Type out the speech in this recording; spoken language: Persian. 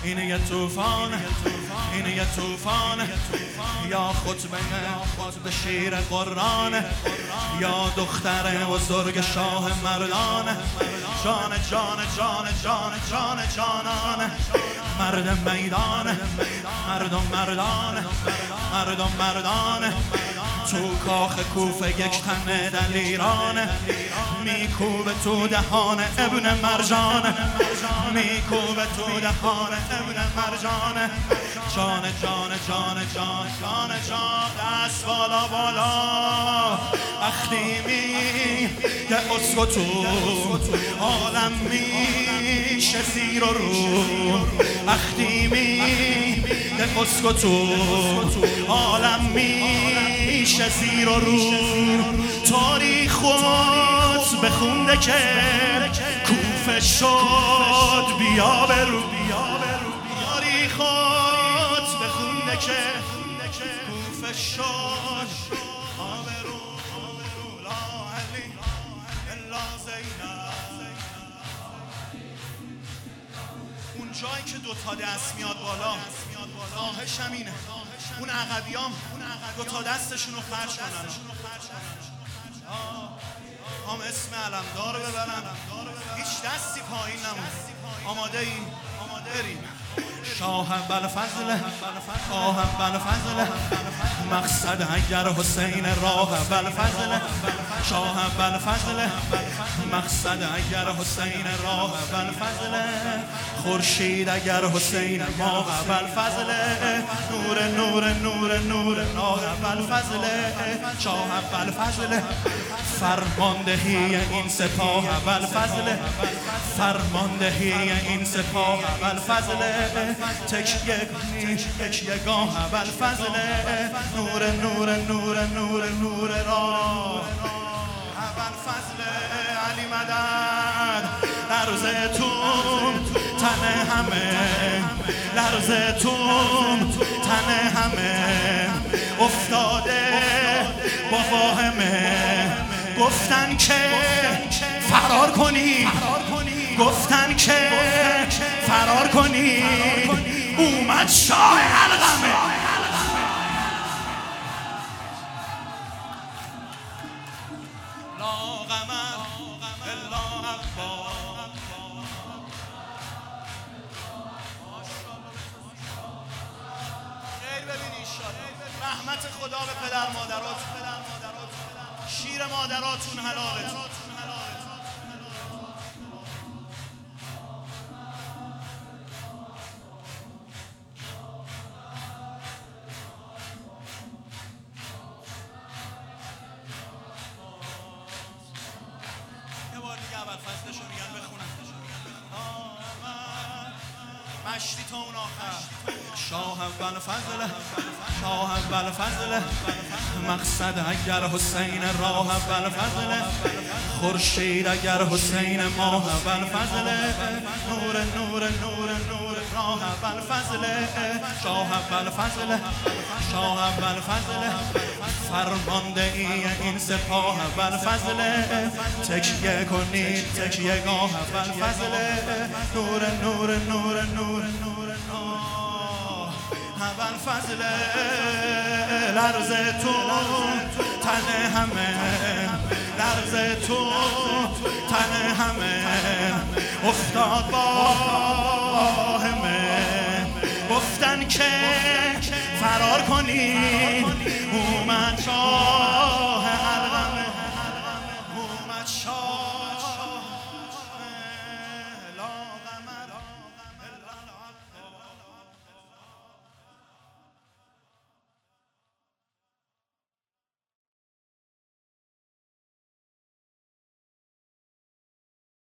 این یه طوفان، این یه طوفان، یا خطبه شیر قرآن، یا دختر بزرگ شاه مردان. جان جان جان جان جان جانان، مرد میدان، مردم مردان، مردم مردان. تو کاخ کوفه یک تن دلیران، میکوبه تو دهان ابن مرجان، میکوبه تو دهان ابن مرجان. جان جان جان جان جان جان، دست بالا بالا وقتی میگه اسکتو عالم میشه زیر و رو. وقتی میگه اسکتو عالم میشه زیر و رو. تاریخ خود بخونده که کوفه شد بیا برو. تاریخ خود بخونده که کوفه شد آبرو. لا علی الا زینب. اون جایی که دوتا دست میاد بالا، خواهشم اینه اون عقبیام دوتا دستشون رو خرج کنن، هم اسم علمدار رو ببرن، هیچ دستی پایین نمونه. آماده ایم؟ بریم. شاه بلفضل، شاه بلفضل، مقصد اگر حسین راه بلفضل. شاه بلفضل، مقصد اگر حسین راه بلفضل. خورشید اگر حسین ماه بلفضل. نور نور نور نور راه بلفضل. شاه بلفضل، فرماندهی این سپاه بلفضل. فرماندهی این سپاه بلفضل. تکیه کنی تکیه گاه بلفضل. نور نور نور نور نور راه بلفضل. علی مدد لرزتون تن همه، لرزتون تن همه افتاده با واهمه. گفتن که فرار کنی، گفتن که فرار کنی، اومد شاه علقمه. لا قمر الا عبا. خیر ببینی رحمت خدا به پدر مادرات، شیر مادراتون حلالتون. فصلشو میگن بخونن مشتی تا اون آخر. شاه بلفضل، شاه بلفضل، مقصد اگر حسین راه بلفضل. خورشید اگر حسین ماه بلفضل. نور نور نور نور راه بلفضل. شاه بلفضل، شاه بلفضل، فرماندهی این سپاه بلفضل. تکیه کنی تکیه گاه بلفضل. نور نور نور نور نور بلفضل. لرزتون تن همه، لرزتون تن همه افتاد با همه. گفتن که فرار کنین، اومد شاه